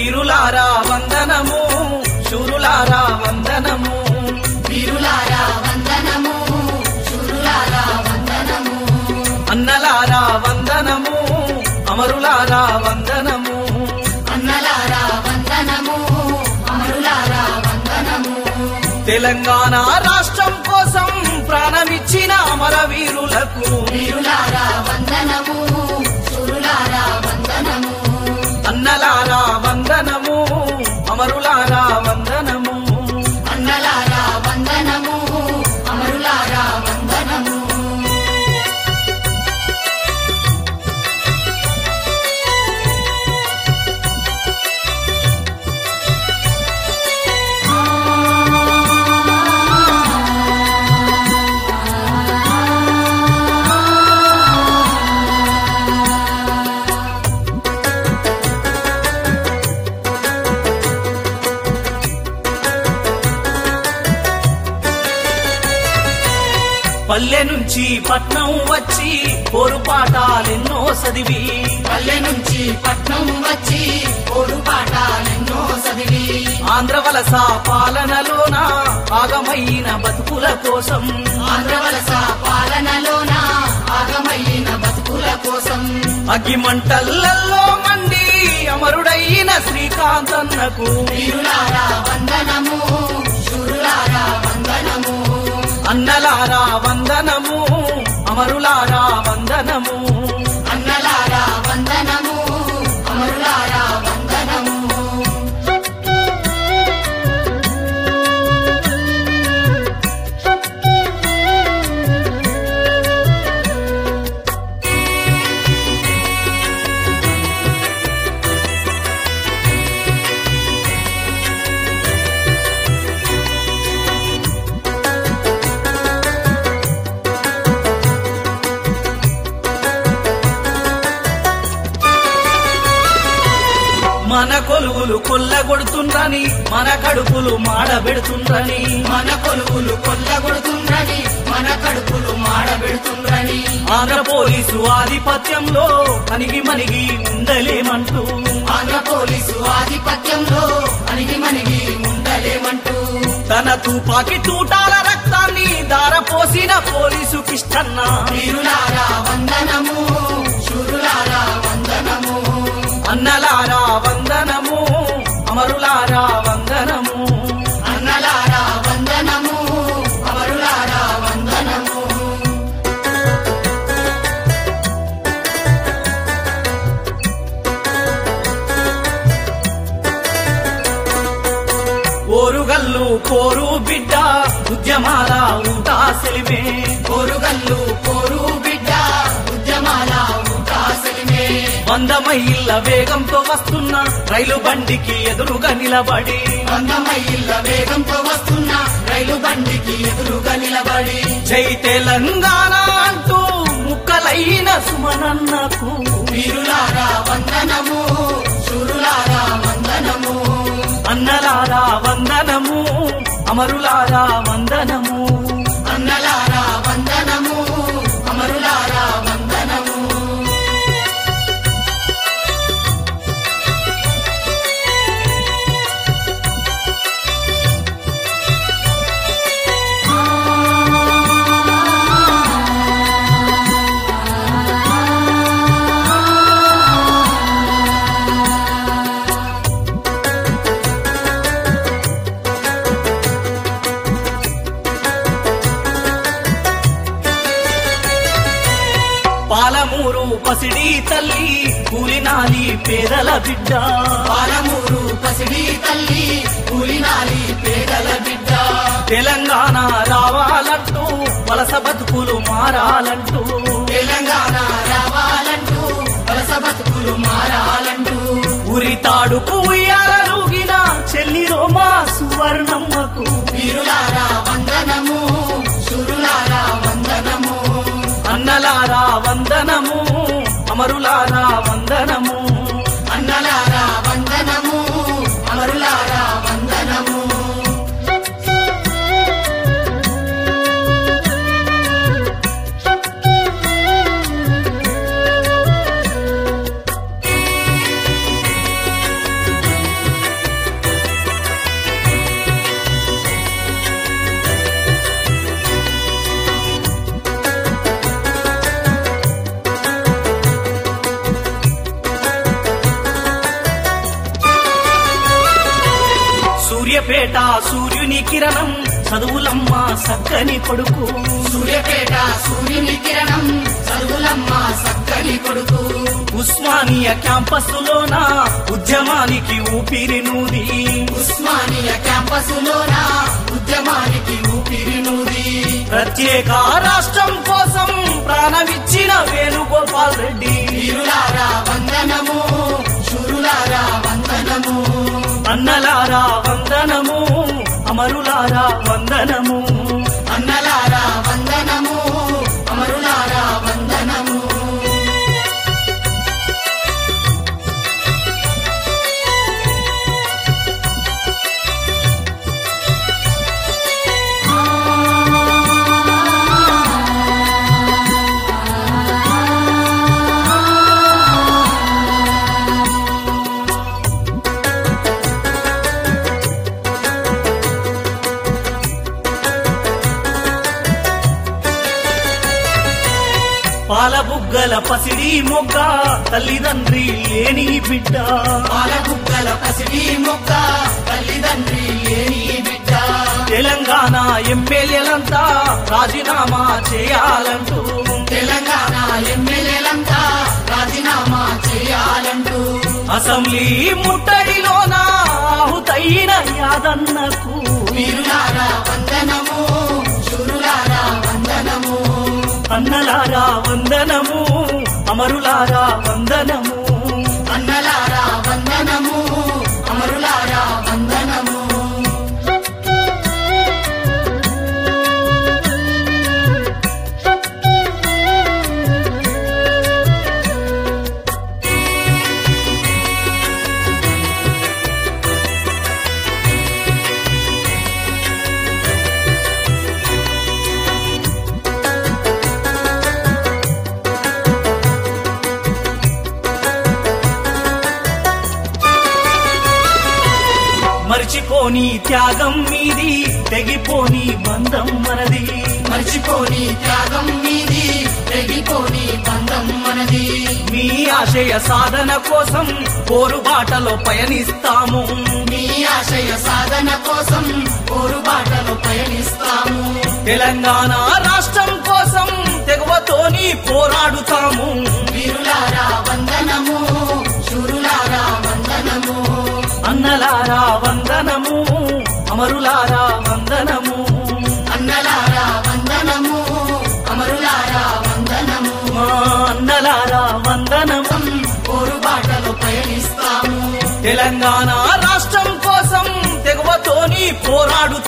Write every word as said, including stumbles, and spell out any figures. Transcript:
వీరులారా వందనము, శూరులారా వందనము, వీరులారా వందనము, శూరులారా వందనము, అన్నలారా వందనము, అమరులారా వందనము, అన్నలారా వందనము, అమరులారా వందనము. తెలంగాణ రాష్ట్రం కోసం ప్రాణమిచ్చిన అమరవీరులకు వీరులారా వందనము, శూరులారా వందనము, అన్నలారా వందనము, అమరులారా వందనము, అన్నలారా వందనము, అమరులారా వందనము. పల్లె నుంచి పట్నం వచ్చి పోరుపాటాలెన్నో చదివి పల్లె నుంచి పట్నం వచ్చి ఓడు పాఠాలెన్నో చదివి ఆంధ్రవలస పాలనలోన ఆగమైన బతుకుల కోసం ఆంధ్రవలస పాలనలోన ఆగమైన బతుకుల కోసం అగ్గిమంటల్లో మండి అమరుడైన శ్రీకాంతన్నకు వీరులారా వందనము, శూరులారా వందనము, అన్నలారా వందనము, అమరులారా వందనము, అన్నలారా వందనము, అమరులారా వందనము. మన కొలువులు కొల్లగొడుతుండ్రని మన కడుపులు మాడబెడుతుండ్రని మన కొలువులు కొల్లగొడుతుండ్రని మన కడుపులు మాడబెడుతుండ్రని ఆంధ్ర పోలీసు ఆధిపత్యంలో అణిగి మణిగి ఉండలేమంటూ ఆంధ్ర పోలీసు ఆధిపత్యంలో అణిగి మణిగి ఉండలేమంటూ తన తుపాకి తూటాల రక్తాన్ని దారపోసిన పోలీసు కిష్టన్న వీరులారా వందనము, శూరులారా వందనము, అన్నలారా వందనము, అమరులారా వందనము, అన్నలారా వందనము, అమరులారా వందనము. ఓరుగల్లు పోరు బిడ్డ ఉద్యమాల ఊటా సెలిమే కోరుగల్లు కోరు బిడ్డ ఉద్యమాల ఉదాసలిమే వంద మైళ్ళ వేగంతో వస్తున్న రైలు బండికి ఎదురుగా నిలబడి వంద మైళ్ళ వేగంతో వస్తున్న రైలు బండికి ఎదురుగా నిలబడి జై తెలంగాణ అంటూ ముక్కలైన సుమనన్నకు వీరులారా వందనము, శూరులారా వందనము, అన్నలారా వందనము, అమరులారా వందనము, అన్నలారా వందనము, అమరులారా వందనము. పాలమూరు పసిడి తల్లి కూలినాలి పేదల బిడ్డ పాలమూరు పసిడి తల్లి కూలినాలి పేదల బిడ్డ తెలంగాణ రావాలంటూ వలస బతుకులు మారాలంటూ తెలంగాణ రావాలంటూ వలస బతుకులు మారాలంటూ ఉరి తాడుకు ఉయ్యాలూగిన చెల్లి రోమా సువర్ణమ్మకు వీరులారా వందనము, శూరులారా వందనము, అన్నలారా వందనము, అమరులారా వందనము, అన్నలారా వందనము, అమరులారా వందనము. సూర్యపేట సూర్యుని కిరణం చదువులమ్మ సక్కని కొడుకు సూర్యపేట సూర్యుని కిరణం చదువులమ్మ సక్కని కొడుకు ఉస్మానియా క్యాంపస్సులోన ఉద్యమానికి ఊపిరి నూది ఉస్మానియా క్యాంపస్సులోన ఉద్యమానికి ఊపిరి నూది ప్రత్యేక రాష్ట్రం కోసం ప్రాణమిచ్చిన వేణుగోపాల్ రెడ్డి వీరులారా వందనము శూరులారా వందనము అన్నలారా వందనము అమరులారా వందనము అన్నలారా వందనము అమరులారా వందనము పాలబుగ్గల పసిడి మొగ్గ తల్లిదండ్రి లేని బిడ్డ పాలబుగ్గల పసిడి మొక్క తల్లిదండ్రి లేని బిడ్డ తెలంగాణ ఎమ్మెల్యేలంతా రాజీనామా చేయాలంటూ తెలంగాణ ఎమ్మెల్యేలంతా రాజీనామా చేయాలంటూ అసెంబ్లీ ముట్టడిలోన ఆహుతైన యాదన్నకు వీరులారా వందనము శూరులారా వందనము అన్నలారా వందనము అమరులారా వందనము అన్నలారా వందనము అమరులారా వందనము మర్చిపోని త్యాగం మీది తెగిపోని బంధం మనది మర్చిపోని త్యాగం మీది తెగిపోని బంధం మనది మీ ఆశయ సాధన కోసం పోరుబాటలో పయనిస్తాము మీ ఆశయ సాధన కోసం పోరుబాటలో పయనిస్తాము తెలంగాణ రాష్ట్రం కోసం తెగువతోని పోరాడుతాము వీరులారా వందనము శూరులారా వందనము అన్నలారా వందనము అమరులారా వందనము అన్నలారా వందనము అమరులారా వందనము మా అన్నలారా వందనము పోరుబాటలో పయనిస్తాము తెలంగాణ రాష్ట్రం కోసం తెగువతోని పోరాడు